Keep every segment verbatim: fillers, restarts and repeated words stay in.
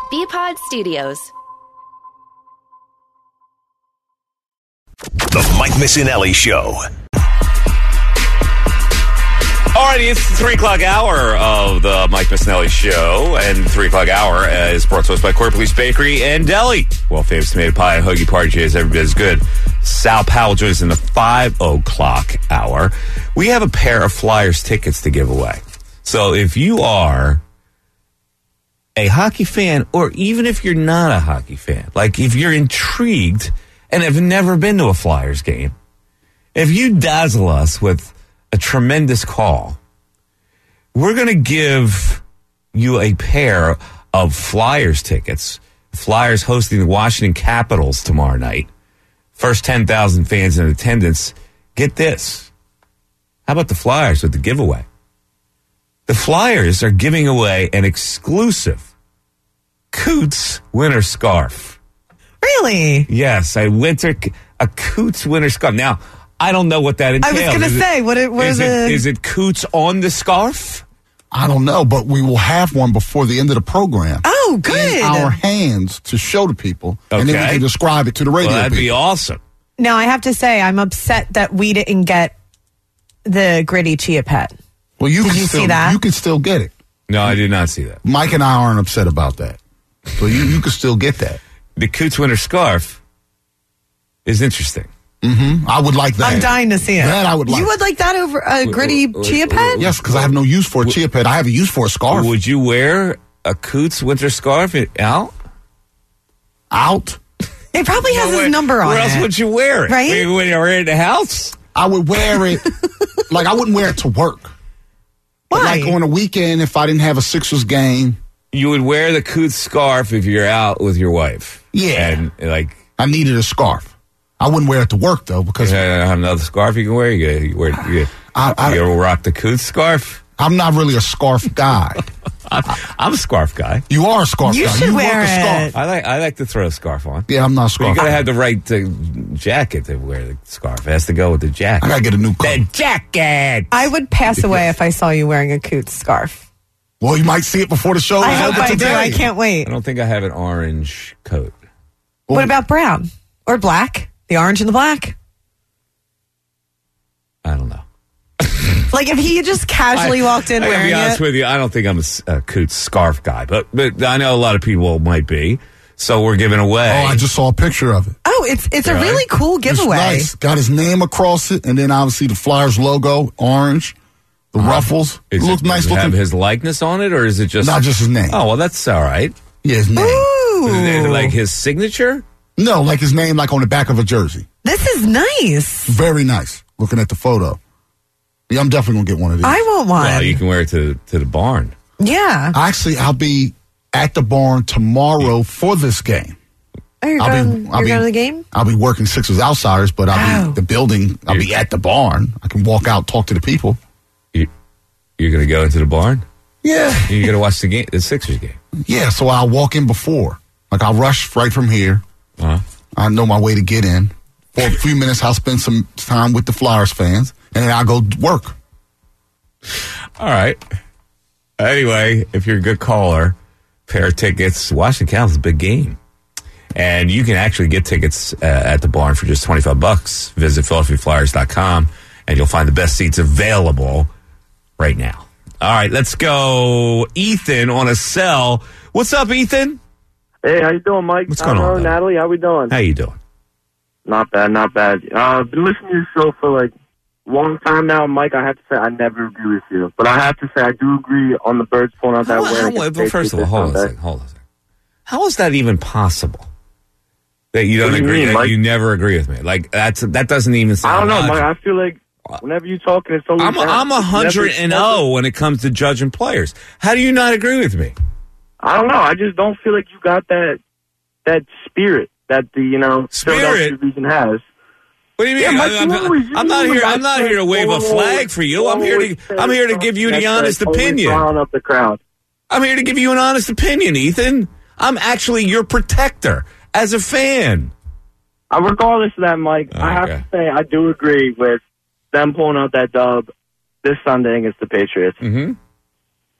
B-Pod Studios. The Mike Missinelli Show. Alrighty, it's the three o'clock hour of the Mike Missinelli Show, and the three o'clock hour is brought to us by Court Police Bakery and Deli. Well, famous tomato pie and hoagie party is every bit as good. Sal Powell joins us in the five o'clock hour. We have a pair of Flyers tickets to give away. So if you are a hockey fan, or even if you're not a hockey fan, like if you're intrigued and have never been to a Flyers game, if you dazzle us with a tremendous call, we're going to give you a pair of Flyers tickets. Flyers hosting the Washington Capitals tomorrow night. First ten thousand fans in attendance. Get this. How about the Flyers with the giveaway? The Flyers are giving away an exclusive Coots winter scarf. Really? Yes, a winter, a Coots winter scarf. Now, I don't know what that entails. I was going to say, what, it, what is, are it, the... is it Coots on the scarf? I don't know, but we will have one before the end of the program. Oh, good. In our hands to show to people, Okay. and then we can describe it to the radio Well, that'd people. be awesome. Now, I have to say, I'm upset that we didn't get the Gritty Chia Pet. Well, you Did can you still, see that? You can still get it. No, I did not see that. Mike and I aren't upset about that. So you, you can still get that. The Coots winter scarf is interesting. Mm-hmm. I would like that. I'm dying to see it. That I would like. You would like that over a Gritty w- Chia w- Pet? Yes, because I have no use for a chia pet. I have a use for a scarf. Would you wear a Coots winter scarf out? Out? It probably has Where- his number on Where else it. would you wear it? Right? When you're in the house? I would wear it, like I wouldn't wear it to work. But Why? like on a weekend, if I didn't have a Sixers game, You would wear the Coots scarf if you're out with your wife. Yeah. And like, I needed a scarf. I wouldn't wear it to work though because you have another scarf you can wear. You, you wear. You, I, I, you ever rock the Coots scarf? I'm not really a scarf guy. I'm, I'm a scarf guy. You are a scarf You guy. should you wear work a it. scarf. I like. I like to throw a scarf on. Yeah, I'm not a But scarf you gotta guy. have the right uh, jacket to wear the scarf. It has to go with the jacket. I gotta get a new coat. The jacket. I would pass away if I saw you wearing a Coots scarf. Well, you might see it before the show. I is hope over I do. today. I can't wait. I don't think I have an orange coat. What about brown? Or black? The orange and the black? I don't know. Like if he just casually I, walked in I gotta wearing be honest it. with you, I don't think I'm a, s- a Coots scarf guy, but but I know a lot of people might be. So we're giving away. Oh, I just saw a picture of it. Oh, it's it's a Really? really cool It's giveaway. nice. Got his name across it, and then obviously the Flyers logo, orange, the ruffles. It Is looks nice does it have looking. his likeness on it, or is it just Not just his name. Oh well, that's all right. Yeah, his name. Is it Ooh. like his signature? No, like his name, like on the back of a jersey. This is nice. Very nice. Looking at the photo. Yeah, I'm definitely gonna get one of these. I want one. Well, you can wear it to to the barn. yeah. Actually, I'll be at the barn tomorrow for this game. Oh, you're I'll going, be, I'll you're be, going to the game? I'll be working Sixers Outsiders, but I'll Oh. be the building. I'll be at the barn. I can walk out, talk to the people. You, you're going to go into the barn. Yeah, You're going to watch the game, the Sixers game. yeah. So I'll walk in before. Like I'll rush right from here. Uh-huh. I know my way to get in. For a few minutes, I'll spend some time with the Flyers fans, and then I'll go work. All right. Anyway, if you're a good caller, pair of tickets. Washington Capitals is a big game. And you can actually get tickets uh, at the barn for just twenty-five bucks. Visit Philadelphia Flyers dot com and you'll find the best seats available right now. All right, let's go. Ethan on a cell. What's up, Ethan? Hey, how you doing, Mike? What's going on, Hello, buddy? Natalie, how we doing? How you doing? Not bad, not bad. Uh, I've been listening to your show for like a long time now, Mike. I have to say I never agree with you, but I have to say I do agree on the Birds pulling out that How, win. how, against well, first of all, Patriots hold on a Sunday. second. Hold on a second. How is that even possible? That you don't What do you agree? mean, that Mike? you never agree with me? Like that's that doesn't even sound. I don't know, logical. Mike. I feel like whenever you talking, it's always I'm a, I'm a hundred and zero when it comes to judging players. How do you not agree with me? I don't know. I just don't feel like you got that that spirit that the you know Spirit? Philadelphia region has. What do you mean? Yeah, Mike, I'm, you I'm- always- I'm not you here. always I'm not here to wave a always- flag for you. I'm here to always I'm here to give you the that's honest always opinion. rile up the crowd. I'm here to give you an honest opinion, Ethan. I'm actually your protector as a fan. Uh, regardless of that, Mike, I have Okay. to say I do agree with them pulling out that dub this Sunday against the Patriots. Mm-hmm.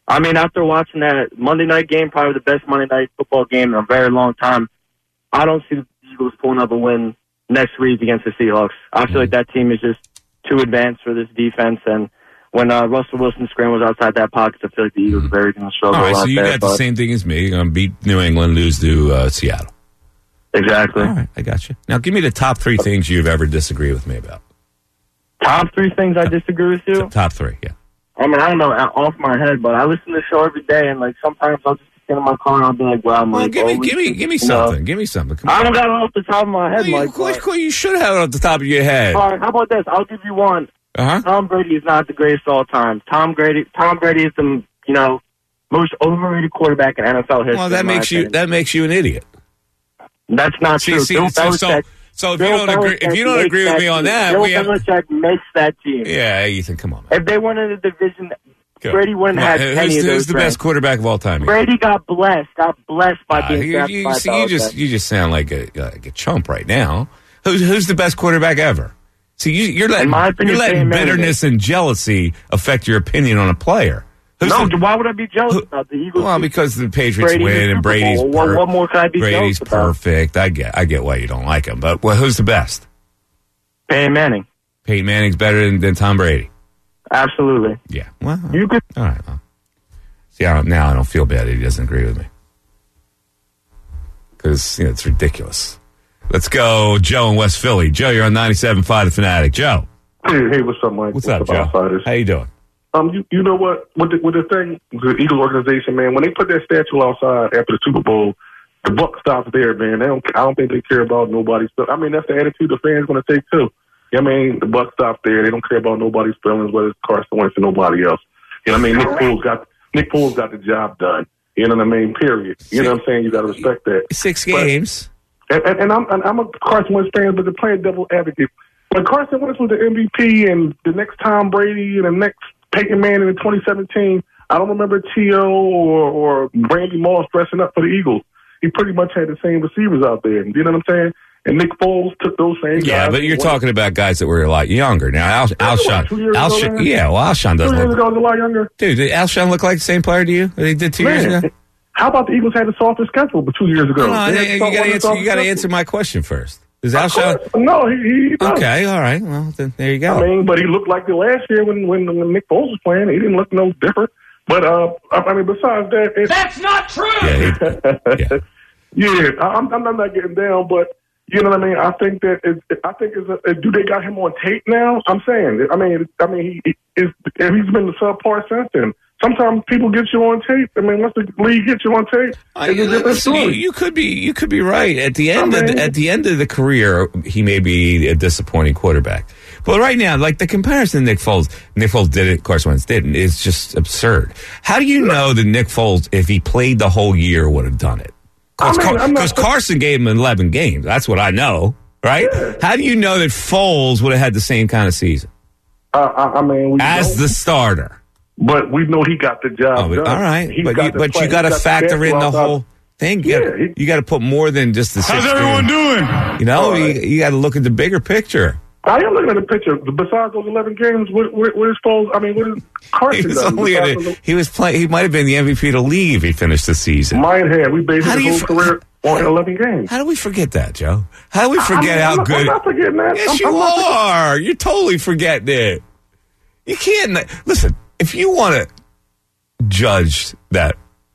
I mean, after watching that Monday night game, probably the best Monday night football game in a very long time, I don't see the Eagles pulling up a win next week against the Seahawks. I feel like that team is just too advanced for this defense, and when uh, Russell Wilson scrambles outside that pocket, I feel like the Eagles are very going to struggle. All right, a lot so you there, got the same thing as me. You're going to beat New England, lose to uh, Seattle. Exactly. All right, I got you. Now, give me the top three things you've ever disagreed with me about. Top three things I disagree with you? Top three, yeah. I mean, I don't know, off my head, but I listen to the show every day, and like sometimes I'll just get in my car and I'll be like, "Wow, I'm Well, like, give me, oh, give me, give me you something. know. Give me something. Come I on. don't got it off the top of my head, Well, you, Mike. of course, but- you should have it off the top of your head. All right, how about this? I'll give you one. Uh-huh. Tom Brady is not the greatest of all time. Tom Brady, Tom Brady is the you know most overrated quarterback in N F L history. Well, that in my makes you opinion. that makes you an idiot. That's not See, true. see, Bill so, so, Belichick- so if you Bill don't agree, if Belichick you don't makes agree with me on team. that, Bill we have. Belichick makes that team. Yeah, Ethan, come on, man. If they won in the division, Go. Brady wouldn't Come on, have who's, any of who's those the rings. best quarterback of all time? Brady got blessed. Got blessed by Uh, being you, drafted you, by see, you just Belichick. you just sound like a like a chump right now. Who's who's the best quarterback ever? See, you, you're letting my opinion, you're letting Peyton Manning bitterness and jealousy affect your opinion on a player. Who's No, the- why would I be jealous who- about the Eagles? well, because the Patriots Brady win in the and Super Brady's Bowl. What- per- what more can I be Brady's jealous about? perfect. I get I get why you don't like him, but well, who's the best? Peyton Manning. Peyton Manning's better than, than Tom Brady. Absolutely. Yeah. Well, You could. all right. Well. See, I don't, now I don't feel bad that he doesn't agree with me because you know it's ridiculous. Let's go, Joe in West Philly. Joe, you're on ninety-seven point five The Fanatic. Joe, Hey, hey, what's up, Mike? what's up, Joe? Outsiders? How you doing? Um, you, you know what? With the, with the thing, the Eagles organization, man, when they put that statue outside after the Super Bowl, the buck stops there, man. They don't. I don't think they care about nobody's. I mean, that's the attitude the fans going to take too. You know what I mean? The buck stops there. They don't care about nobody's feelings, whether it's Carson Wentz or nobody else. You know what I mean? Nick Foles got Nick Foles got the job done. You know what I mean? Period. You know what I'm saying? You got to respect that. Six But- games. And, and, and I'm and I'm a Carson Wentz fan, but to play devil advocate, when Carson Wentz was the M V P and the next Tom Brady and the next Peyton Manning in twenty seventeen, I don't remember T O or, or Randy Moss dressing up for the Eagles. He pretty much had the same receivers out there. You know what I'm saying? And Nick Foles took those same guys. Yeah, but you're and talking about guys that were a lot younger. Now, Al, Alshon, two years ago, Alshon, man? yeah, well, Alshon Two doesn't years look. ago, I was a lot younger. Dude, did Alshon look like the same player to you that he did two years Man, ago? how about the Eagles had a softer schedule but two years ago? No, no, They had you a got to softer answer. You got to schedule. answer my question first. Is Of Alshon? course. No, he, he does. Okay, all right. Well, then there you go. I mean, but he looked like the last year when, when, when Nick Foles was playing. He didn't look no different. But, uh, I mean, besides that... It, That's not true! yeah, he, yeah. yeah, I'm, I'm not getting down, but, you know what I mean? I think that... It, I think it's a, do they got him on tape now? I'm saying. I mean, I mean, he is. He's been the subpar since then. Sometimes people get you on tape. I mean, once the league gets you on tape, I, it's a different listen, you, story. you could be you could be right at the end I of the, mean- at the end of the career he may be a disappointing quarterback, but right now, like the comparison Nick Foles Nick Foles did it, Carson Wentz didn't, is just absurd. How do you know that Nick Foles, if he played the whole year, would have done it? Because I mean, I'm not- Carson gave him eleven games. That's what I know, right? Yeah. How do you know that Foles would have had the same kind of season Uh, I, I mean, we as know, the starter? but we know he got the job Oh, but- done. all right, He's but got you, the but play. you got to He's got factor in the outside. whole thing. You Yeah, gotta- he- you got to put more than just the. How's six everyone games. doing? You know, All right. you, you got to look at the bigger picture. I am looking at the picture. Besides those eleven games, what, what, what is Foles? I mean, what is Carson He was done? only at Besides a, those- he was playing. He might have been the M V P of the league if he finished the season. Might have. We based How do his you whole f- career on eleven games. How do we forget that, Joe? How do we I forget mean, how I'm not- good? I'm not forgetting that. Yes, I'm- you I'm not forgetting- are. You're totally forgetting it. You can't listen. If you want to judge that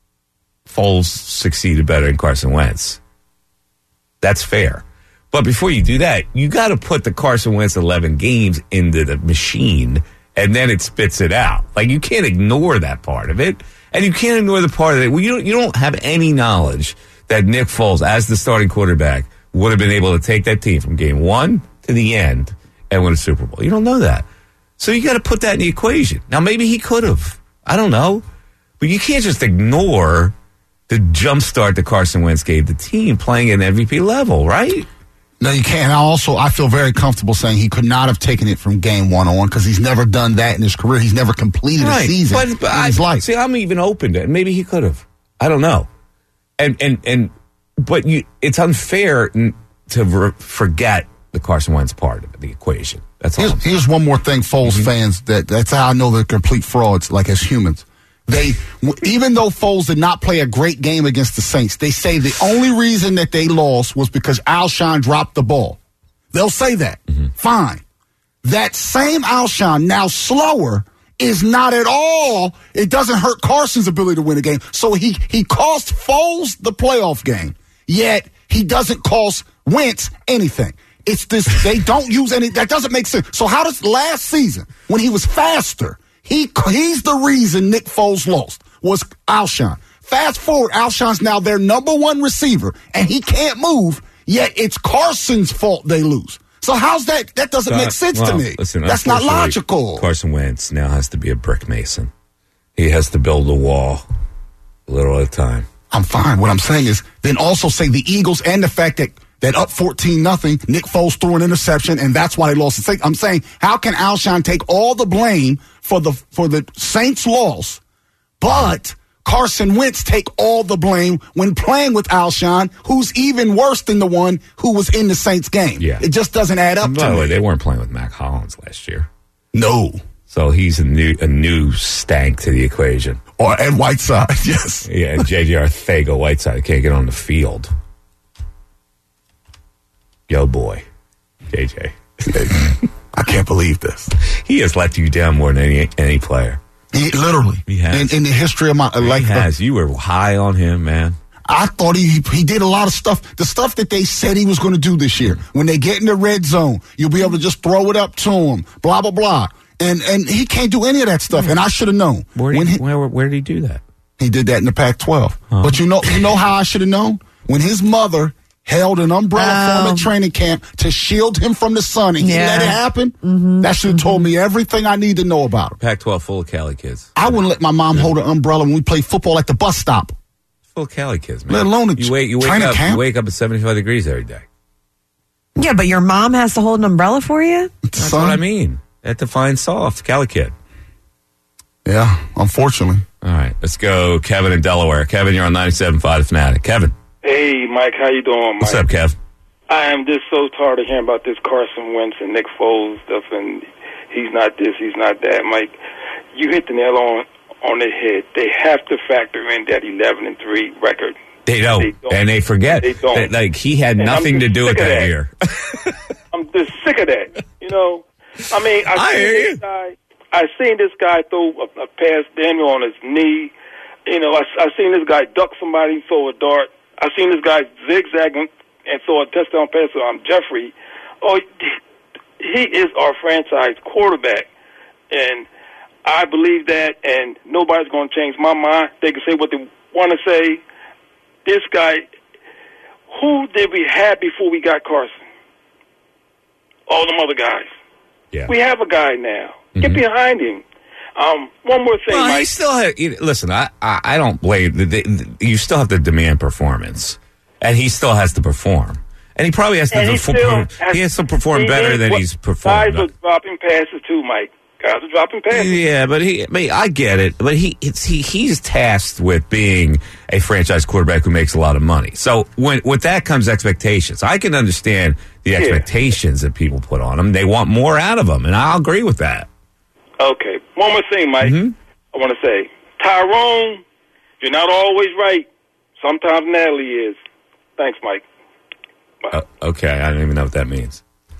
Foles succeeded better than Carson Wentz, that's fair. But before you do that, you got to put the Carson Wentz eleven games into the machine, and then it spits it out. Like, you can't ignore that part of it, and you can't ignore the part of it. Well, you don't, you don't have any knowledge that Nick Foles, as the starting quarterback, would have been able to take that team from game one to the end and win a Super Bowl. You don't know that. So you got to put that in the equation. Now, maybe he could have. I don't know. But you can't just ignore the jump start that Carson Wentz gave the team playing at an M V P level, right? No, you can't. And I also, I feel very comfortable saying he could not have taken it from game one on because he's never done that in his career. He's never completed a season But, but in I, his life. See, I'm even open to it. Maybe he could have. I don't know. And and and but you, it's unfair n- to re- forget the Carson Wentz part of the equation. That's all. I'm Here's, saying. here's one more thing, Foles fans, that that's how I know they're complete frauds, like as humans. They, even though Foles did not play a great game against the Saints, they say the only reason that they lost was because Alshon dropped the ball. They'll say that. Mm-hmm. Fine. That same Alshon, now slower, is not at all. It doesn't hurt Carson's ability to win a game. So he, he cost Foles the playoff game, yet he doesn't cost Wentz anything. It's this, they don't use any, that doesn't make sense. So how does last season, when he was faster, He he's the reason Nick Foles lost, was Alshon. Fast forward, Alshon's now their number one receiver, and he can't move, yet it's Carson's fault they lose. So how's that? That doesn't uh, make sense well, to me. Listen, that's not logical. Carson Wentz now has to be a brick mason. He has to build a wall a little at a time. I'm fine. What I'm saying is, then also say the Eagles and the fact that that up fourteen nothing, Nick Foles threw an interception, and that's why they lost. I'm saying, how can Alshon take all the blame for the for the Saints' loss, but Carson Wentz take all the blame when playing with Alshon, who's even worse than the one who was in the Saints game? Yeah. It just doesn't add up By to the me. way, they weren't playing with Mac Hollins last year. No. So he's a new a new stank to the equation. Or and Whiteside, yes. Yeah, and J J Arcega Whiteside can't get on the field. Yo, boy, J J. I can't believe this. He has let you down more than any any player. He, literally. He has. In, in the history of my life. He has. You were high on him, man. I thought he he did a lot of stuff. The stuff that they said he was going to do this year. When they get in the red zone, you'll be able to just throw it up to him. Blah, blah, blah. And and he can't do any of that stuff. And I should have known. Where did, when he, he, where, where did he do that? He did that in the Pac twelve. Huh. But you know, you know how I should have known? When his mother held an umbrella um, for him at training camp to shield him from the sun, and he yeah. let it happen. Mm-hmm, that should have mm-hmm. told me everything I need to know about him. Pac twelve full of Cali kids. I wouldn't let my mom hold an umbrella when we play football at the bus stop. Full of Cali kids, man. Let alone a you wake, you wake training up, camp. You wake up at seventy-five degrees every day. Yeah, but your mom has to hold an umbrella for you? That's Son? what I mean. At the fine soft Cali kid. Yeah, unfortunately. All right, let's go Kevin in Delaware. Kevin, you're on ninety-seven point five The Fanatic. Kevin. Hey, Mike, how you doing, Mike? What's up, Kev? I am just so tired of hearing about this Carson Wentz and Nick Foles stuff, and he's not this, he's not that. Mike, you hit the nail on on the head. They have to factor in that eleven and three record. They don't, they don't. and they forget. They don't. That, like, he had And nothing to do with that, that year. I'm just sick of that. You know, I mean, I, I seen hear this you. guy. I seen this guy throw a, a pass Daniel on his knee. You know, I, I seen this guy duck somebody, throw a dart. I seen this guy zigzag and, and throw a touchdown pass to um, Jeffrey. Oh, he is our franchise quarterback, and I believe that. And nobody's going to change my mind. They can say what they want to say. This guy, who did we have before we got Carson? All them other guys. Yeah. We have a guy now. Mm-hmm. Get behind him. Um, one more thing, Well, Mike. he still ha- you- listen. I, I I don't blame. The, the, you still have to demand performance, and he still has to perform, and he probably has to. And he perform, still has- he has to perform he better is than what- he's performed. Guys are dropping passes too, Mike. Guys are dropping passes. Yeah, but he, I, mean, I get it. But he, it's, he, he's tasked with being a franchise quarterback who makes a lot of money. So when with that comes expectations. I can understand the expectations that people put on him. They want more out of him, and I'll agree with that. Okay. One more thing, Mike. Mm-hmm. I want to say, Tyrone, you're not always right. Sometimes Natalie is. Thanks, Mike. Uh, okay, I don't even know what that means.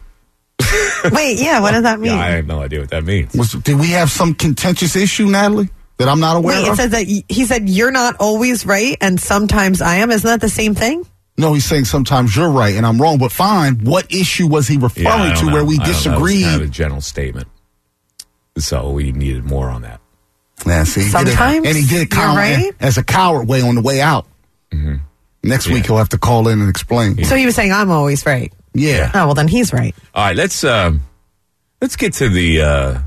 Wait, yeah, what does that mean? Yeah, I have no idea what that means. Was, did we have some contentious issue, Natalie, that I'm not aware Wait, it of? says that y- he said you're not always right and sometimes I am. Isn't that the same thing? No, he's saying sometimes you're right and I'm wrong, but fine. What issue was he referring Yeah, I don't to know. where we I don't know. It was disagreed? kind of a general statement. So we needed more on that. Yeah, see, he did it- Sometimes and he did it you're kind right? as a coward way on the way out. Mm-hmm. Next Yeah. week he'll have to call in and explain. So he was saying I'm always right. Yeah. Oh, well, then he's right. All right, let's um, let's get to the. Uh,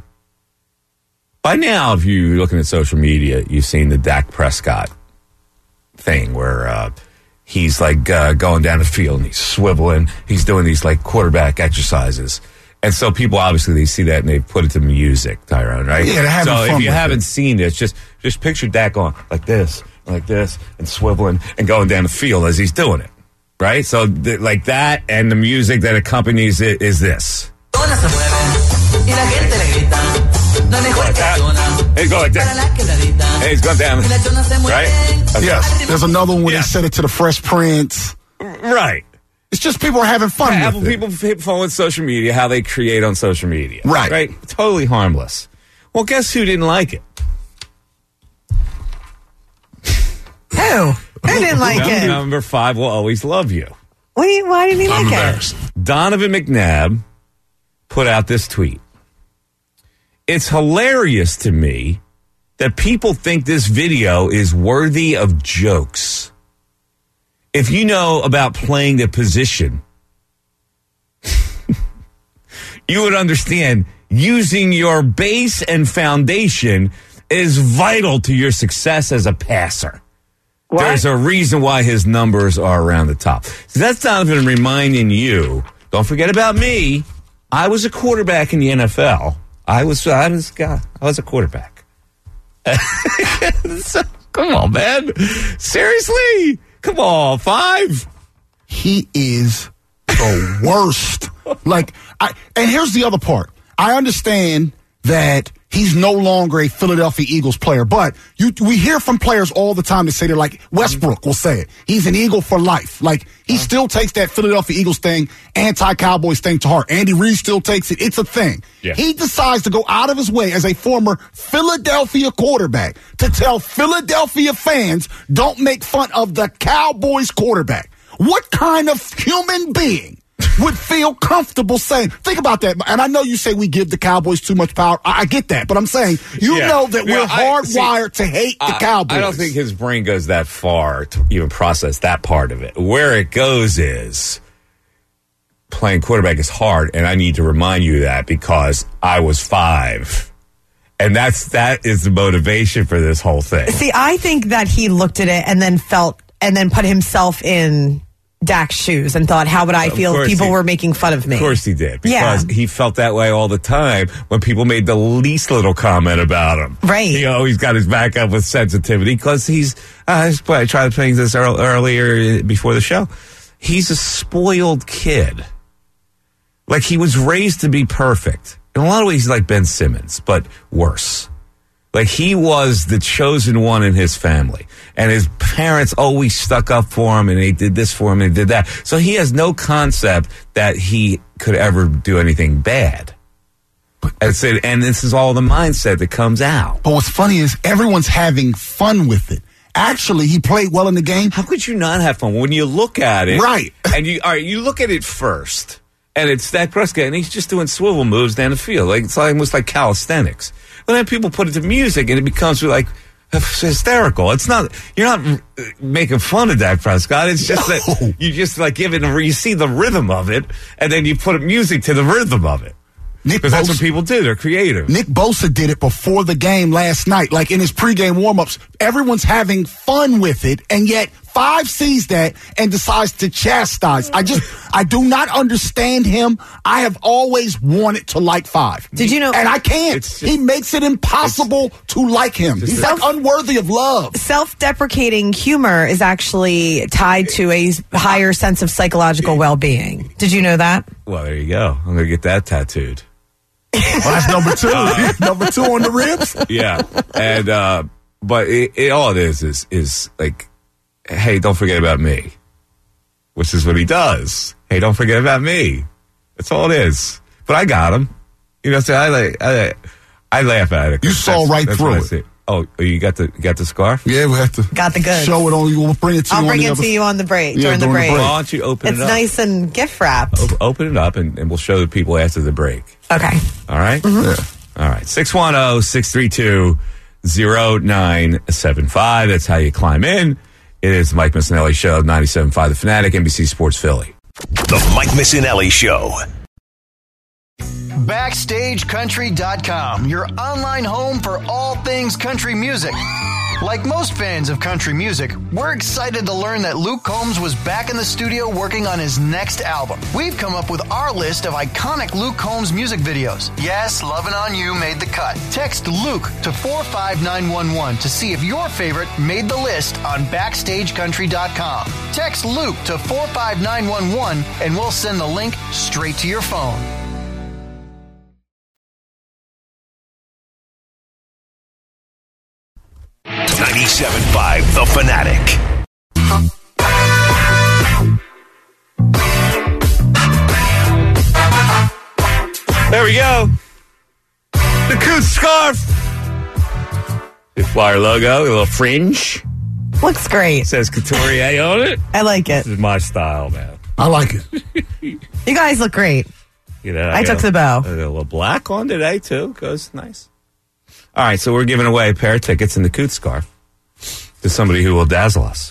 by now, if you're looking at social media, you've seen the Dak Prescott thing where uh, he's like uh, going down the field and he's swiveling. He's doing these like quarterback exercises. And so people obviously they see that and they put it to music, Tyrone, right? Yeah, they're having so fun if you with haven't it. seen this, just just picture Dak on like this, like this, and swiveling and going down the field as he's doing it, right? So th- like that, and the music that accompanies it is this. Todas se mueven y la gente le grita. Lo mejor que suena Hey, go like that. Hey, it's going down. Right? Okay. Yes. There's another one where Yeah. they said it to the Fresh Prince. Right. It's just people are having fun Yeah, with Apple it. people hit fun with social media, how they create on social media. Right. Right? Totally harmless. Well, guess who didn't like it? Who? Who didn't like Number, it? number five will always love you. Wait, why didn't he I'm like embarrassed. it? Donovan McNabb put out this tweet. It's hilarious to me that people think this video is worthy of jokes. If you know about playing the position, you would understand using your base and foundation is vital to your success as a passer. What? There's a reason why his numbers are around the top. So that's Donovan reminding you, don't forget about me. I was a quarterback in the N F L. I was I was I was a quarterback. So, come on, man. Seriously? Come on, five. He is the worst. Like, I, and here's the other part. I understand that he's no longer a Philadelphia Eagles player, but you, we hear from players all the time that say they're like, Westbrook will say it. He's an Eagle for life. Like, he uh-huh. still takes that Philadelphia Eagles thing, anti-Cowboys thing to heart. Andy Reid still takes it. It's a thing. Yeah. He decides to go out of his way as a former Philadelphia quarterback to tell Philadelphia fans, don't make fun of the Cowboys quarterback. What kind of human being would feel comfortable saying, think about that. And I know you say we give the Cowboys too much power. I, I get that. But I'm saying, you Yeah. know that Yeah, we're I- hardwired see, to hate the I, Cowboys. I don't think his brain goes that far to even process that part of it. Where it goes is playing quarterback is hard, and I need to remind you that because I was five. And that's that is the motivation for this whole thing. See, I think that he looked at it and then felt, and then put himself in Dak's shoes and thought, how would I Of feel if course people he- were making fun of me? Of course he did. Yeah. Because he felt that way all the time when people made the least little comment about him. Right. He always got his back up with sensitivity because he's, uh, I tried playing this earl- earlier before the show. He's a spoiled kid. Like, he was raised to be perfect. In a lot of ways, he's like Ben Simmons, but worse. Like, he was the chosen one in his family. And his parents always stuck up for him, and they did this for him, and they did that. So he has no concept that he could ever do anything bad. And, so, and this is all the mindset that comes out. But what's funny is everyone's having fun with it. Actually, he played well in the game. How could you not have fun when you look at it? Right. And you, all right, you look at it first, and it's Dak Prescott, and he's just doing swivel moves down the field. Like, it's almost like calisthenics. But then people put it to music, and it becomes like hysterical. It's not, you're not making fun of Dak Prescott. It's just No. that you just like give it, a, you see the rhythm of it, and then you put music to the rhythm of it. Nick Because that's what Bosa, people do. They're creative. Nick Bosa did it before the game last night. Like in his pregame warmups, everyone's having fun with it, and yet Five sees that and decides to chastise. I just, I do not understand him. I have always wanted to like Five. Did you know? And I can't. It's just- he makes it impossible to like him. He's a- like unworthy of love. Self-deprecating humor is actually tied to a higher sense of psychological well-being. Did you know that? Well, there you go. I'm going to get that tattooed. Well, that's number two. number two on the ribs. Yeah. And, uh, but it, it, all it is, is, is like, hey, don't forget about me. Which is what he does. Hey, don't forget about me. That's all it is. But I got him. You know, so I, like, I, I laugh at it. You saw right that's through what I it. see. Oh, you got the, you got the scarf? Yeah, we have to Got the goods. show it on you. We'll bring it to I'll you. bring on the it other- to you on the break, Yeah, during the during the break. break. Why don't you open It's it up? nice and gift wrapped. O- Open it up, and, and we'll show the people after the break. Okay. All right? Yeah. All right. six one zero, six three two, zero nine seven five. That's how you climb in. It is the Mike Missinelli Show, ninety-seven point five The Fanatic, N B C Sports Philly. The Mike Missinelli Show. Backstage Country dot com, your online home for all things country music. Like most fans of country music, we're excited to learn that Luke Combs was back in the studio working on his next album. We've come up with our list of iconic Luke Combs music videos. Yes, Lovin' On You made the cut. Text Luke to four five nine one one to see if your favorite made the list on Backstage Country dot com. Text Luke to four five nine one one and we'll send the link straight to your phone. ninety-seven point five The Fanatic. There we go. The Coot scarf. The Flyer logo, a little fringe. Looks great. Says Couturier on it. I like it. This is my style, man. I like it. You guys look great. You know, I, I took got the bow. A, a little black on today, too. Goes nice. All right, so we're giving away a pair of tickets in the Coot scarf to somebody who will dazzle us.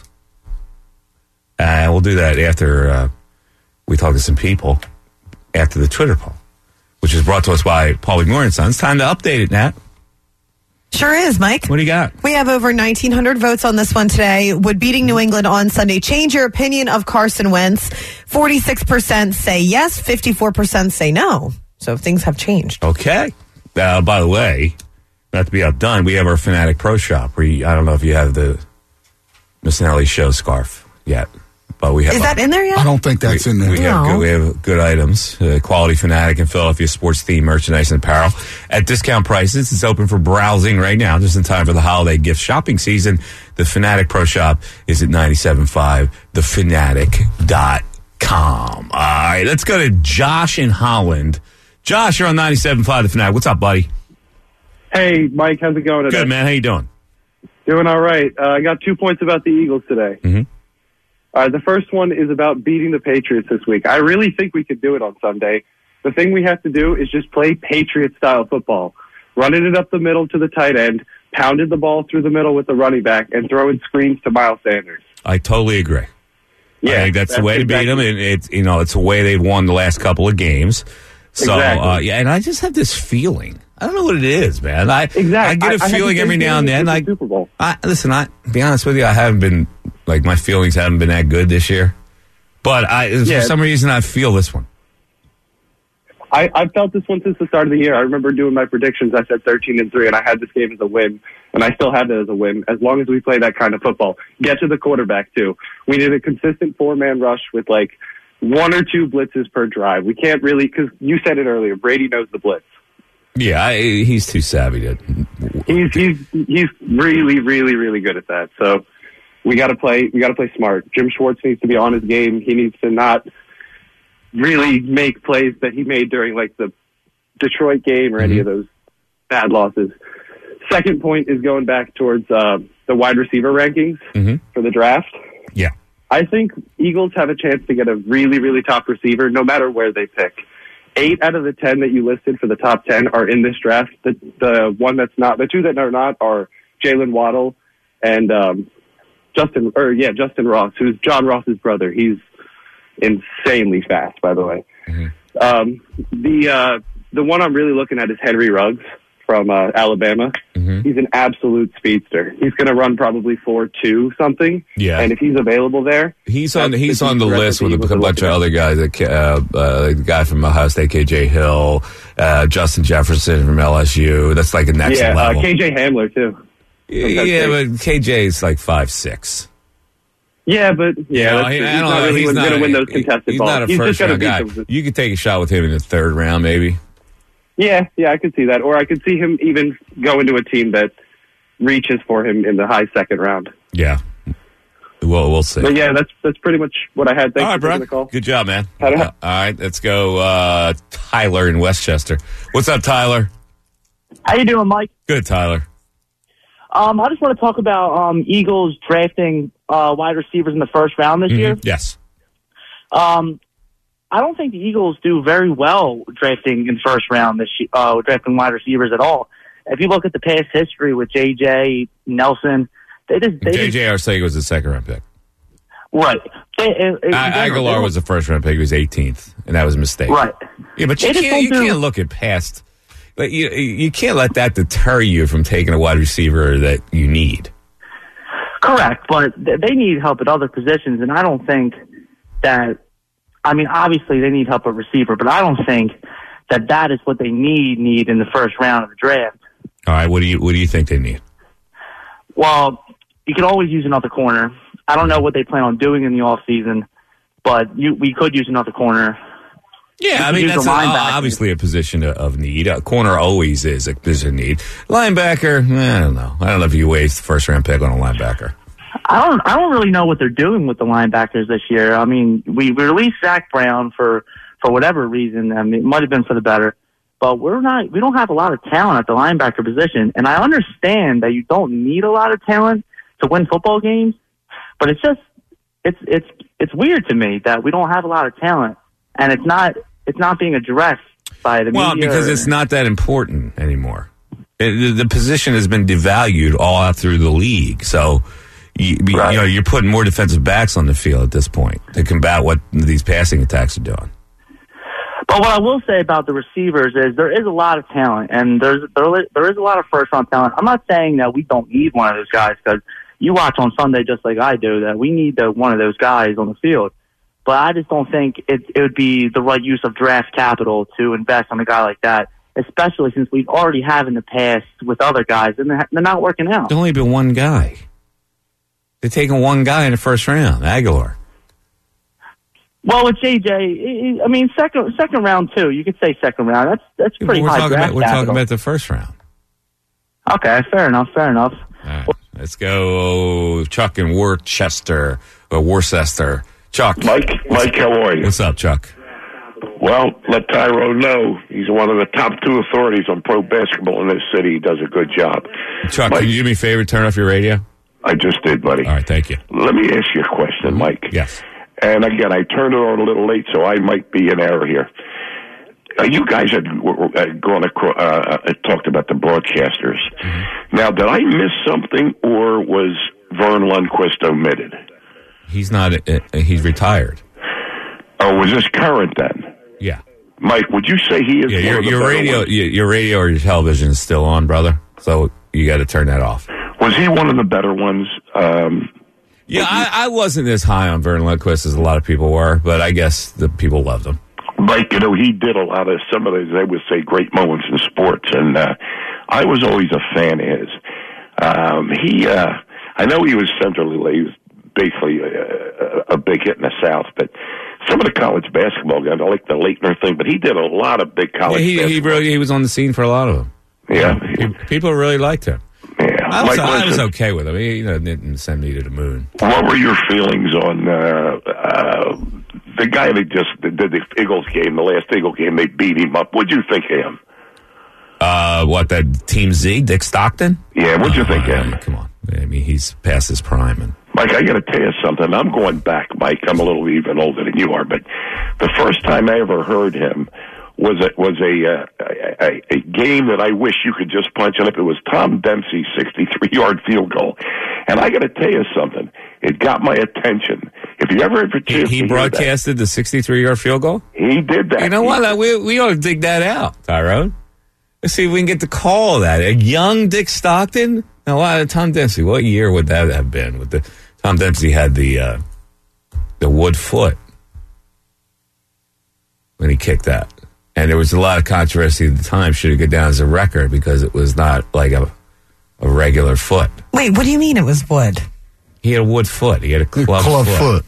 And we'll do that after uh, we talk to some people after the Twitter poll, which is brought to us by Paulie Moore and Sons. Time to update it, Nat. Sure is, Mike. What do you got? We have over nineteen hundred votes on this one today. Would beating New England on Sunday change your opinion of Carson Wentz? forty-six percent say yes, fifty-four percent say no. So things have changed. Okay. Uh, by the way, not to be outdone, we have our Fanatic Pro Shop. We, I don't know if you have the Miss Nelly Show scarf yet. But we have Is that in there yet? I don't think that's we, in there. We have, No. good, we have good items. Uh, quality Fanatic and Philadelphia sports themed merchandise and apparel at discount prices. It's open for browsing right now, just in time for the holiday gift shopping season. The Fanatic Pro Shop is at ninety-seven point five the fanatic dot com. All right, let's go to Josh in Holland. Josh, you're on ninety-seven point five The Fanatic. What's up, buddy? Hey, Mike, how's it going today? Good, man. How you doing? Doing all right. Uh, I got two points about the Eagles today. Mm-hmm. All right, the first one is about beating the Patriots this week. I really think we could do it on Sunday. The thing we have to do is just play Patriot-style football. Running it up the middle to the tight end, pounded the ball through the middle with the running back, and throwing screens to Miles Sanders. I totally agree. Yeah, I think that's, that's the way to beat them, exactly. and it's you know it's the way they've won the last couple of games. So Exactly. uh, yeah, and I just have this feeling. I don't know what it is, man. I Exactly. I get a I- I have feeling the every same now and feeling then. with I the Super Bowl. I listen. I be honest with you, I haven't been like my feelings haven't been that good this year. But I Yeah. for some reason I feel this one. I, I've felt this one since the start of the year. I remember doing my predictions. I said thirteen and three, and I had this game as a win, and I still have it as a win as long as we play that kind of football. Get to the quarterback, too. We need a consistent four-man rush with, like, one or two blitzes per drive. We can't really, because you said it earlier, Brady knows the blitz. Yeah, I, he's too savvy to. He's he's he's really, really, really good at that. So we got to play. We got to play smart. Jim Schwartz needs to be on his game. He needs to not really make plays that he made during like the Detroit game or any Mm-hmm. of those bad losses. Second point is going back towards uh, the wide receiver rankings Mhm. for the draft. Yeah. I think Eagles have a chance to get a really, really top receiver no matter where they pick. Eight out of the ten that you listed for the top ten are in this draft. The the one that's not, the two that are not are Jalen Waddle and um, Justin, or yeah, Justin Ross, who's John Ross's brother. He's insanely fast, by the way. Mm-hmm. Um, the uh, the one I'm really looking at is Henry Ruggs from uh, Alabama. Mm-hmm. He's an absolute speedster. He's going to run probably four two something. Yeah. And if he's available there, He's on. that's He's the on the threat list that the with a Eagles are bunch of looking other guys. Like, uh, uh, the guy from Ohio State, K J Hill, uh, Justin Jefferson from L S U. That's like a at. next Yeah, level. uh, K J Hamler too. yeah, but K J's like five six. Yeah, but yeah, No, that's, he- he's I don't not know. really He's going not to a- win those he- contested He's balls. not a he's first just got to round beat guy. them. You could take a shot with him in the third round, maybe. Yeah, yeah, I could see that. Or I could see him even go into a team that reaches for him in the high second round. Yeah. Well, we'll see. But yeah, that's that's pretty much what I had. Thanks All right, for bro. taking the call. Good job, man. How'd it Uh, ha- all right, let's go. Uh, Tyler in Westchester. What's up, Tyler? How you doing, Mike? Good, Tyler. Um, I just want to talk about um, Eagles drafting uh, wide receivers in the first round this Mhm. year. Yes. Um, I don't think the Eagles do very well drafting in the first round this year, uh, drafting wide receivers at all. If you look at the past history with J J Nelson, they just they J J just, Arcega was the second round pick. right. They, it, it, I- Aguilar was the first round pick. He was eighteenth, and that was a mistake. right. Yeah, but you They just can't. You don't do- can't look at past. Like, you you can't let that deter you from taking a wide receiver that you need. Correct, but th- they need help at other positions, and I don't think that. I mean, obviously they need help at receiver, but I don't think that that is what they need need in the first round of the draft. All right, what do you what do you think they need? Well, you can always use another corner. I don't know what they plan on doing in the off season, but you we could use another corner. Yeah, I mean, Use that's the a, linebacker. obviously a position of need. A corner always is a position of need. Linebacker, eh, I don't know. I don't know if you waste the first round pick on a linebacker. I don't. I don't really know what they're doing with the linebackers this year. I mean, we, we released Zach Brown for for whatever reason. I mean, it might have been for the better, but we're not. We don't have a lot of talent at the linebacker position, and I understand that you don't need a lot of talent to win football games, but it's just it's it's it's weird to me that we don't have a lot of talent, and it's not it's not being addressed by the Well, media. because or, it's not that important anymore. It, the position has been devalued all out through the league, so. You, Right. you know, you're putting more defensive backs on the field at this point to combat what these passing attacks are doing. But what I will say about the receivers is there is a lot of talent, and there's there, there is a lot of first round talent. I'm not saying that we don't need one of those guys, because you watch on Sunday just like I do that we need the, one of those guys on the field. But I just don't think it, it would be the right use of draft capital to invest on a guy like that, especially since we've already have in the past with other guys, and they're, they're not working out. There's only been one guy. They're taking one guy in the first round, Aguilar. Well, with J J, I mean, second second round too. You could say second round. That's that's Yeah, pretty we're high talking draft about, We're capital. talking about the first round. Okay, fair enough, fair enough. All right, let's go Chuck in Worcester, or Worcester. Chuck. Mike, Mike, how are you? What's up, Chuck? Well, let Tyrone know he's one of the top two authorities on pro basketball in this city. He does a good job. Chuck, Mike, can you do me a favor? Turn off your radio. I just did, buddy. All right, thank you. Let me ask you a question, Mike. Yes. And again, I turned it on a little late, so I might be in error here. Uh, you guys had uh, gone across, uh, uh, talked about the broadcasters. Mm-hmm. Now, did I miss something, or was Vern Lundquist omitted? He's not. Uh, he's retired. Oh, was this current then? Yeah. Mike, would you say he is? Yeah, one your, of the your better radio, ones? your, your radio or your television is still on, brother. So you got to turn that off. Was he one of the better ones? Um, Yeah, I, I wasn't as high on Vern Lundquist as a lot of people were, but I guess the people loved him. Mike, you know, he did a lot of, some of those, they would say, great moments in sports, and uh, I was always a fan of his. Um, he, uh, I know he was centrally, he was basically a, a big hit in the South, but some of the college basketball guys, I like the Leitner thing, but he did a lot of big college Yeah, he, basketball. he really he was on the scene for a lot of them. Yeah. He, people really liked him. Yeah. I was, Mike, I was listen, okay with him. He you know, didn't send me to the moon. what were your feelings on uh, uh, the guy that just did the Eagles game, the last Eagle game, they beat him up? What'd you think of him? Uh, what, that Team Z, Dick Stockton? Yeah, what'd you Oh, think of him? yeah, come on. I mean, he's past his prime. And Mike, I got to tell you something. I'm going back, Mike. I'm a little even older than you are, but the first time I ever heard him was a, was a, uh, a a game that I wish you could just punch in. It was Tom Dempsey's sixty-three yard field goal, and I got to tell you something. It got my attention. If you ever have a he, chance, he to hear broadcasted the sixty-three yard field goal? that, he did that. You know what? We, we ought to dig that out, Tyrone. Let's see if we can get the call of that. A young Dick Stockton? Now, uh, Tom Dempsey, what year would that have been? With the Tom Dempsey had the uh, the wood foot when he kicked that. And there was a lot of controversy at the time. Should it go down as a record because it was not like a, a regular foot. Wait, what do you mean it was wood? He had a wood foot. He had a club, Club foot. foot.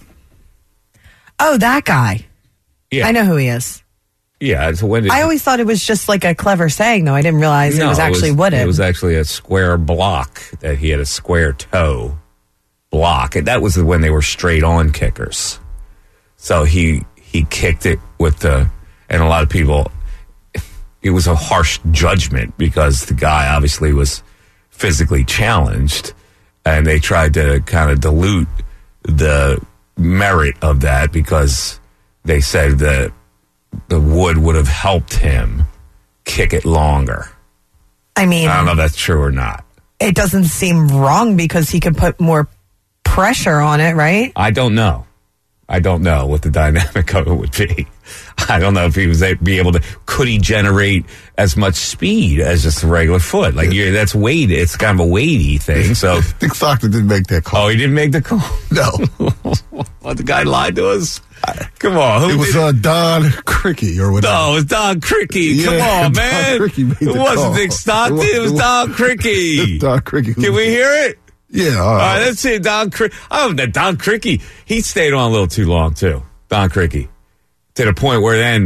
Oh, that guy. Yeah. I know who he is. Yeah. So when did I always thought it was just like a clever saying, though. I didn't realize No, it was actually wooden. It was actually a square block that he had a square toe block. And that was when they were straight on kickers. So he he kicked it with the, and a lot of people, it was a harsh judgment because the guy obviously was physically challenged, and they tried to kind of dilute the merit of that because they said that the wood would have helped him kick it longer. I mean, I don't know if that's true or not. it doesn't seem wrong because he could put more pressure on it, right? I don't know. I don't know what the dynamic of it would be. I don't know if he was able, be able to. Could he generate as much speed as just a regular foot? Like you're, that's weight. It's kind of a weighty thing. So Dick Stockton didn't make that call. Oh, he didn't make the call. No, What, the guy lied to us. Come on, who it was did- uh, Don Cricky or whatever. No, it was Don Cricky. Yeah, Come on, Don man. Cricky made It the wasn't call. Dick Stockton. It was- It was it was- Don Cricky. Don Cricky. Can we hear it? Yeah. All All right. right, let's see. Don Cricky. Oh, that Don Cricky. He stayed on a little too long, too. Don Cricky. To the point where then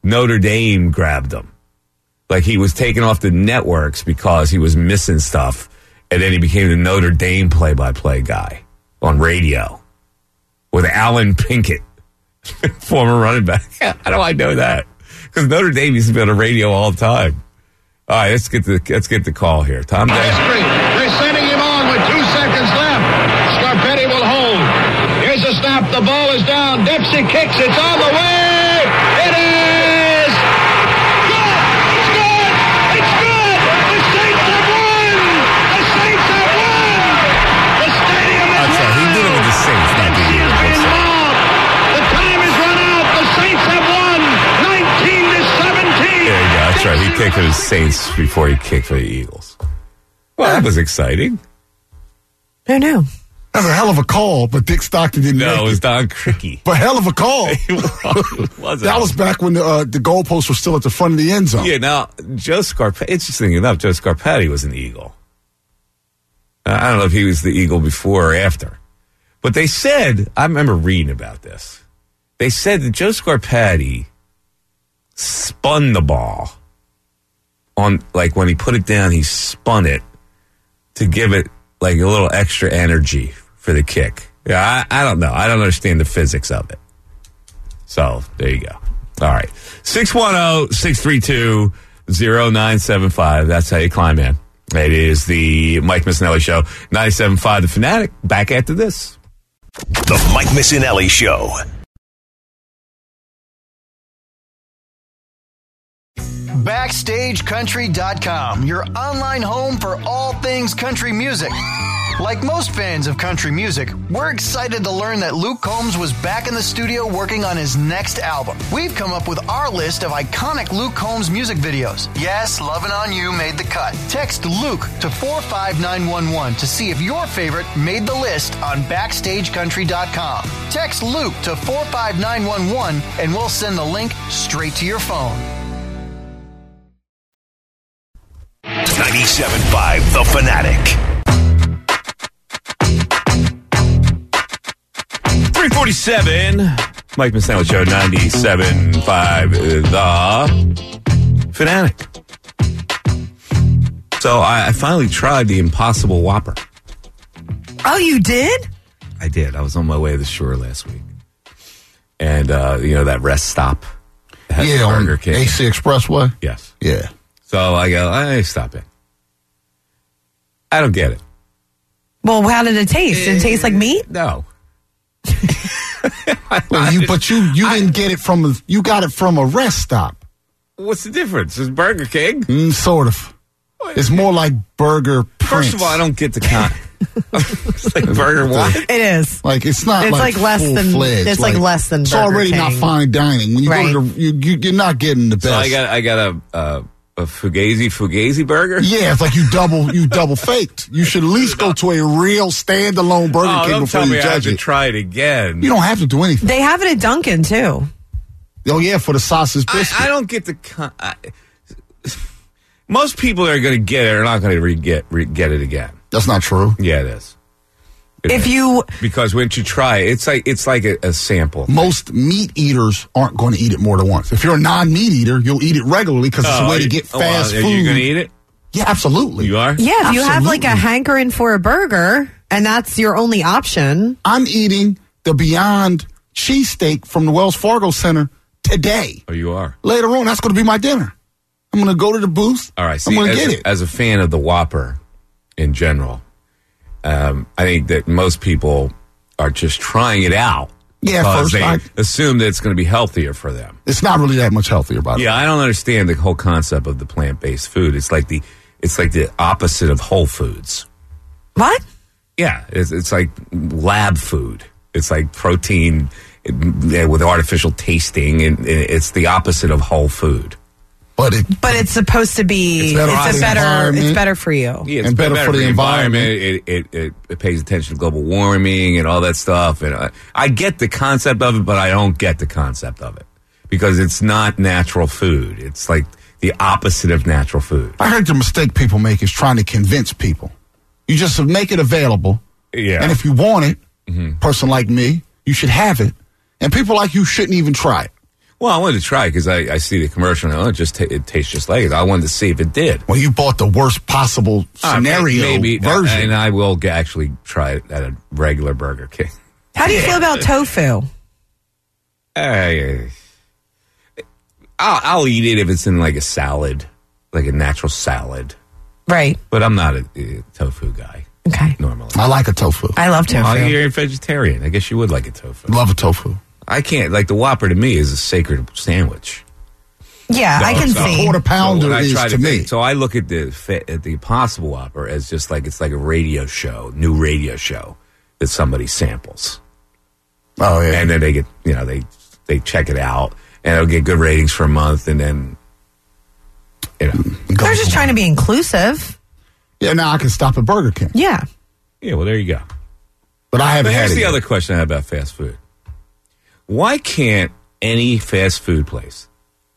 Notre Dame grabbed him. Like he was taken off the networks because he was missing stuff. And then he became the Notre Dame play-by-play guy on radio with Alan Pinkett, former running back. How do I know that? Because Notre Dame used to be on the radio all the time. All right, let's get the let's get the call here. Tom Day. They're sending him on with two seconds left. Scarpetti will hold. Here's a snap. The ball is down. Dempsey kicks. It's on the way. It is good. It's good. It's good. The Saints have won. The Saints have won. The stadium is That's right. He did it with the Saints, not the Eagles. The time is run out. The Saints have won. nineteen to seventeen. There you go. That's right. He kicked for the Saints before he kicked for the Eagles. Well, that was exciting. I know. That was a hell of a call, but Dick Stockton didn't No, make it was it. Don Criqui. But hell of a call. It was That was back when the, uh, the goalposts were still at the front of the end zone. Yeah, now, Joe Scarpetti, interesting enough, Joe Scarpetti was an Eagle. I don't know if he was the Eagle before or after. But they said, I remember reading about this. They said that Joe Scarpetti spun the ball on, like when he put it down, he spun it to give it like a little extra energy for the kick. Yeah, I, I don't know. I don't understand the physics of it. So there you go. All right. six one zero, six three two, zero nine seven five. That's how you climb in. It is the Mike Missinelli Show. ninety-seven point five The Fanatic. Back after this. The Mike Missinelli Show. Backstage Country dot com, your online home for all things country music. Like most fans of country music, we're excited to learn that Luke Combs was back in the studio working on his next album. We've come up with our list of iconic Luke Combs music videos. Yes, Lovin' On You made the cut. Text Luke to four five nine one one to see if your favorite made the list on Backstage Country dot com. Text Luke to four five nine one one and we'll send the link straight to your phone. ninety-seven point five The Fanatic. three forty-seven Mike Missinelli Show, ninety-seven point five The Fanatic. So I, I finally tried the Impossible Whopper. Oh, you did? I did. I was on my way to the shore last week. And, uh, you know, that rest stop. Has Yeah, on Burger King. A C Expressway? Yes. Yeah. So I go, I stop in. I don't get it. Well, how did it taste? Did it taste like meat? No. Well, you, but you, you didn't get it from a, you got it from a rest stop. What's the difference? It's Burger King? Mm, sort of. It's more like Burger Prince. First of all, I don't get the con. It's like Burger what? It is. Like it's not It's like, like less than- full-fledged. it's like less than It's Burger already King. not fine dining. When you Right. go to the, you, you, you're not getting the best. So I got I got a uh, a Fugazi Fugazi burger. Yeah, it's like you double you double faked. You should at least go to a real standalone Burger Oh, King don't before tell you me I have judge to it. try it again. You don't have to do anything. They have it at Dunkin' too. Oh yeah, for the sausage biscuit. I, I don't get the. Con- I, most people that are going to get it are not going to re- get re- get it again. That's not true. Yeah, it is. It If is. you because once you try it, it's like it's like a, a sample. Most meat eaters aren't going to eat it more than once. If you're a non-meat eater, you'll eat it regularly because it's Oh, a way are to you- get oh, well, fast are food. you going to eat it? Yeah, absolutely. You are? yeah, if you have like a Absolutely. hankering for a burger and that's your only option. I'm eating the Beyond cheesesteak from the Wells Fargo Center today. Oh, you are. Later on, that's going to be my dinner. I'm going to go to the booth. All right. See, I'm going as, to get a, it. as a fan of the Whopper in general, um, I think that most people are just trying it out. Yeah, because first, they I- assume that it's going to be healthier for them. It's not really that much healthier, by the way. Yeah, I don't understand the whole concept of the plant-based food. It's like the it's like the opposite of Whole Foods. What? Yeah, it's, it's like lab food. It's like protein eh, with artificial tasting, and it's the opposite of whole food. But it, But it's supposed to be. It's better It's, for a the better. environment. It's better for you. Yeah, it's And better for the environment. It, it, it, it pays attention to global warming and all that stuff. And I, I get the concept of it, but I don't get the concept of it because it's not natural food. It's like the opposite of natural food. I heard the mistake people make is trying to convince people. You just make it available. Yeah. And if you want it, Mm-hmm. person like me, you should have it. And people like you shouldn't even try it. Well, I wanted to try because I, I see the commercial and oh, it just ta- it tastes just like it. I wanted to see if it did. Well, you bought the worst possible scenario uh, maybe, version. And I will g- actually try it at a regular Burger King. How do you feel about tofu? Uh, I'll, I'll eat it if it's in like a salad, like a natural salad. Right. But I'm not a, a tofu guy. Okay. Normally. I like a tofu. I love tofu. Well, you're a vegetarian. I guess you would like a tofu. Love a tofu. I can't. Like, the Whopper to me is a sacred sandwich. Yeah, No, I can so- see. A quarter pounder So I is try to me. think- So I look at the fa- at the Impossible Whopper as just like it's like a radio show, new radio show that somebody samples. Oh, yeah. And then they get, you know, they they check it out and it'll get good ratings for a month and then, you know. They're just trying to be inclusive. Yeah, now I can stop at Burger King. Yeah. Yeah, well, there you go. But I haven't But had here's it the yet. other question I have about fast food. Why can't any fast food place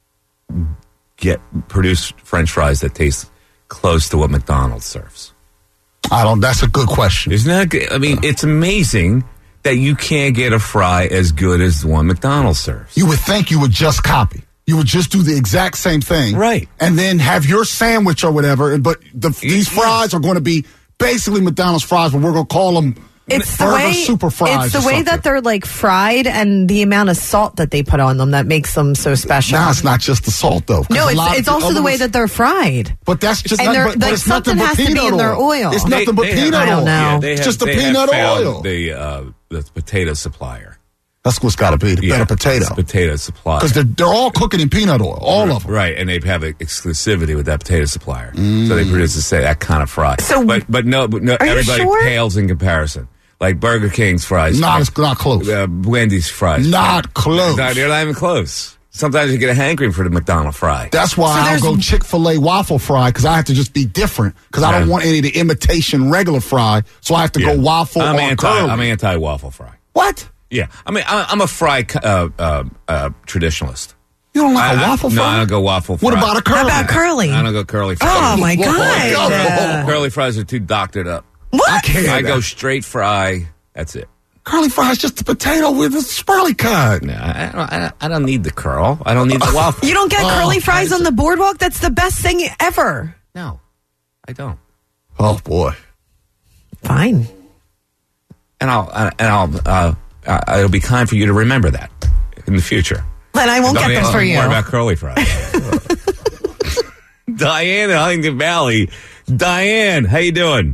get produce French fries that taste close to what McDonald's serves? I don't. That's a good question. Isn't that good? I mean, it's amazing that you can't get a fry as good as the one McDonald's serves. You would think you would just copy. You would just do the exact same thing. Right. And then have your sandwich or whatever. But the, these fries are going to be basically McDonald's fries, but we're going to call them It's the burger way super fries. it's the or way something. that they're like fried and the amount of salt that they put on them that makes them so special. Now it's not just the salt, though. 'cause no, a it's, lot of it's also the way others- that they're fried. But that's just And not, they're- but, but like, it's nothing something but has to be peanut in their oil. oil. It's They- nothing but they peanut have- I don't oil. know. Yeah, they It's have- just the they have peanut found oil. The, uh, the potato supplier. That's what's got to be the Yeah, better potato. it's potato supplier. Because they're, they're all cooking in peanut oil, all right, of them. Right, and they have an exclusivity with that potato supplier. So Mm. they produce the sa- that kind of fry. So- but but no, but no Are you everybody sure? pales in comparison. Like Burger King's fries. Not, it's not close. Uh, Wendy's fries. Not close. No, they're not even close. Sometimes you get a hankering for the McDonald's fry. That's why So I'll there's- go Chick-fil-A waffle fry because I have to just be different because I don't Yeah. want any of the imitation regular fry. So I have to Yeah. go waffle I'm or anti. curly. I'm anti waffle fry. What? Yeah, I mean I, I'm a fry uh, uh, uh, traditionalist. You don't like I- a I- waffle No, fry? I don't go waffle fry. What about a curly? How about curly? I don't go curly fries. Oh my Whoa, god! whoa, Uh, Curly fries are too doctored up. what? I can't. I go straight fry. That's it. Curly fries just a potato with a swirly cut. No, I don't, I, I don't need the curl. I don't need the waffle. You don't get Oh, curly fries on the boardwalk? That's the best thing ever. No, I don't. Oh boy. Fine. And I'll uh, and I'll uh, uh, it'll be kind for you to remember that in the future. Then I won't Don't get them ask for me you. More about curly fries. Diane in Huntington Valley. Diane, how you doing?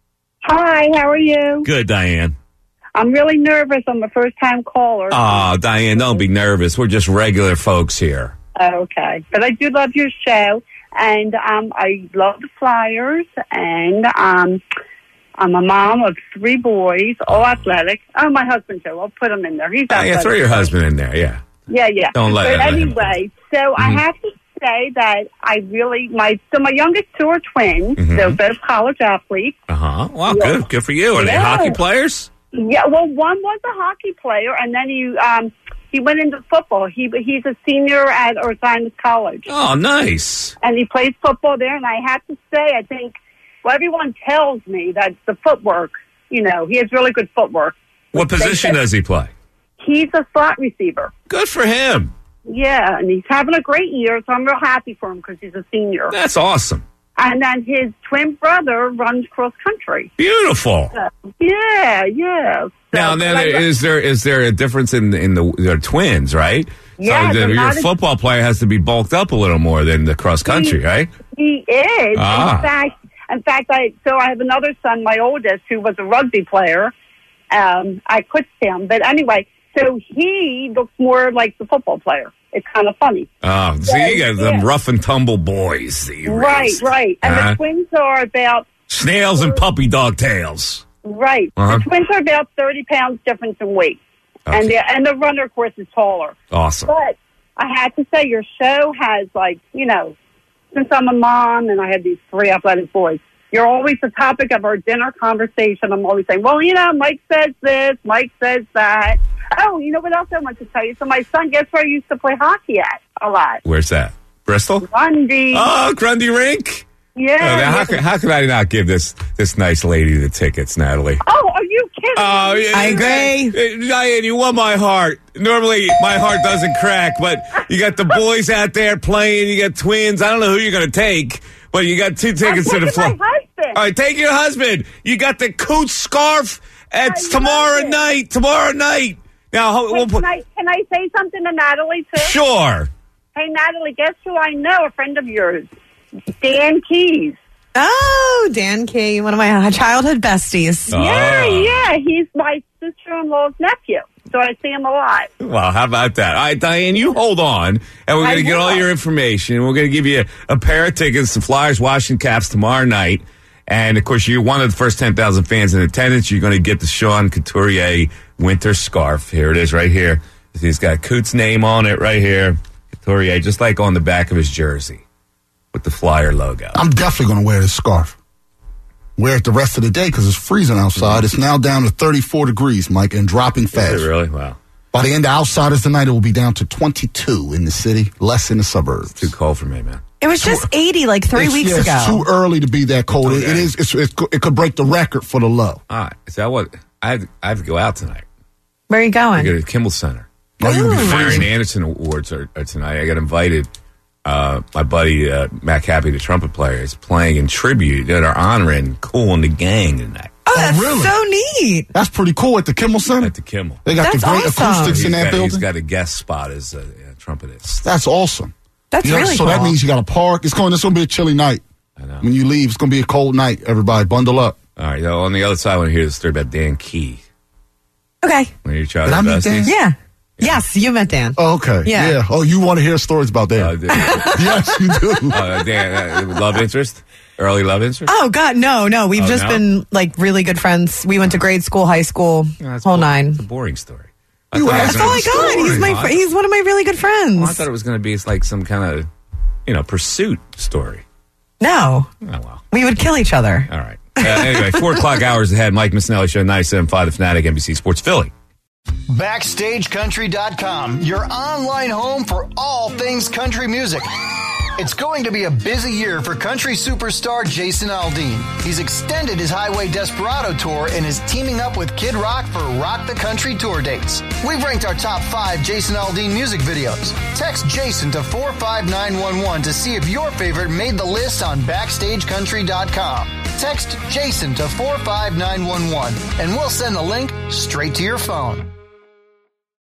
Hi, how are you? Good, Diane. I'm really nervous. I'm a first-time caller. Oh, Diane, don't be nervous. We're just regular folks here. Okay, but I do love your show, and um, I love the Flyers, and um, I'm a mom of three boys, all athletic. Oh, my husband too. I'll put him in there. He's Oh, athletic. yeah, throw your husband in there. Yeah. Yeah, yeah. Don't let- But let him- anyway, so I Mhm. have to say that I really my so my youngest two are twins. Mhm. They're both college athletes. Uh huh. Well, Yeah. good. Good for you. Are they Yeah. hockey players? Yeah, well, one was a hockey player, and then he um he went into football. He he's a senior at Ursinus College, Oh, nice. and he plays football there. And I have to say, I think well, everyone tells me that the footwork, you know, he has really good footwork. What position does he play? He's a slot receiver. Good for him. Yeah, and he's having a great year, so I'm real happy for him because he's a senior. That's awesome. And then his twin brother runs cross country. Beautiful. So, yeah, yeah. So, Now, then, but I- is there is there a difference in in the they're twins, right? Yeah, so the, they're your not as- football player has to be bulked up a little more than the cross country, right? He is. Ah. In fact, in fact, I so I have another son, my oldest, who was a rugby player um, at Kutztown. But anyway, so he looks more like the football player. It's kind of funny. Oh, see, you got them yeah. rough and tumble boys that you Right, raised. right. And Uh-huh. the twins are about Snails and puppy dog tails. right. Uh-huh. The twins are about thirty pounds difference in weight, Okay. and the and the runner, of course, is taller. Awesome. But I had to say, your show has, like, you know, since I'm a mom and I have these three athletic boys, you're always the topic of our dinner conversation. I'm always saying, well, you know, Mike says this, Mike says that. Oh, you know what else I want to tell you? So my son, guess where I used to play hockey at a lot? Where's that? Bristol? Grundy. Oh, Grundy Rink. Yeah. Oh, now, how, yeah. could, how could I not give this this nice lady the tickets, Natalie? Oh, are you kidding? Oh, me? yeah, I agree. uh, Diane, you won my heart. Normally, my heart doesn't crack, but you got the boys out there playing. You got twins. I don't know who you're going to take, but you got two tickets I'm to the taking floor. my husband. All right, take your husband. You got the Coots scarf. It's I tomorrow love it. night. Tomorrow night. Now, ho- Wait, we'll put, can, I, can I say something to Natalie, too? sure. Hey, Natalie, guess who I know, a friend of yours? Dan Keys. Oh, Dan Key, one of my childhood besties. Oh. Yeah, yeah. He's my sister-in-law's nephew, so I see him a lot. Well, how about that? All right, Diane, you hold on, and we're I going to get all will. your information. We're going to give you a, a pair of tickets to Flyers Washington Caps tomorrow night. And, of course, you're one of the first ten thousand fans in attendance. You're going to get the Sean Couturier winter scarf. Here it is right here. He's got Coots' name on it right here. Couturier, just like on the back of his jersey with the Flyer logo. I'm definitely going to wear this scarf. Wear it the rest of the day because it's freezing outside. It's now down to thirty-four degrees, Mike, and dropping fast. Is it really? Wow. By the end of Outsiders tonight, it will be down to twenty-two in the city, less in the suburbs. Too cold for me, man. It was just eighty like three It's- weeks yeah, ago. It's too early to be that cold. It, Okay. it is. It's, it's, it could break the record for the low. All right. Is that what? I have, I have to go out tonight. Where are you I going? go to the Kimmel Center. Oh, you'll be The Marion freezing. Anderson Awards are, are tonight. I got invited. Uh, my buddy uh, Matt Cappy, the trumpet player, is playing in tribute. They're honoring Cool and the Gang tonight Oh, that's really? so neat. That's pretty cool at the Kimmel Center. at the Kimmel. They got That's the great awesome. acoustics He's in that got, building. he's got a guest spot as a, a trumpetist. That's awesome. That's You know, really so cool. that means you got to park. It's going. It's going to be a chilly night. I know. When you leave, it's going to be a cold night. Everybody, bundle up. All right. Now, on the other side, I want to hear the story about Dan Key. Okay. When you're Did I meet Dan? Yeah. Yes, you met Dan. Oh, okay. Yeah. Oh, you want to hear stories about that? Uh, the- Yes, you do. uh, Dan, uh, love interest? Early love interest? Oh God, no, no. We've Oh, just no? been like really good friends. We went to grade school, high school, Yeah, that's whole bo- nine. It's a boring story. I You thought it asked was That's all I gonna be got. He's story. my Oh, fr- I- he's one of my really good friends. oh, I thought it was going to be like some kind of, you know, pursuit story. no, Oh, well. we would kill each other. All right. Uh, anyway, four o'clock hours ahead. Mike Missinelli Show, ninety-seven point five, The Fanatic, N B C Sports Philly. Backstage Country dot com, your online home for all things country music. It's going to be a busy year for country superstar Jason Aldean. He's extended his Highway Desperado tour and is teaming up with Kid Rock for Rock the Country tour dates. We've ranked our top five Jason Aldean music videos. Text Jason to four five nine one one to see if your favorite made the list on Backstage Country dot com. Text Jason to four five nine one one and we'll send the link straight to your phone.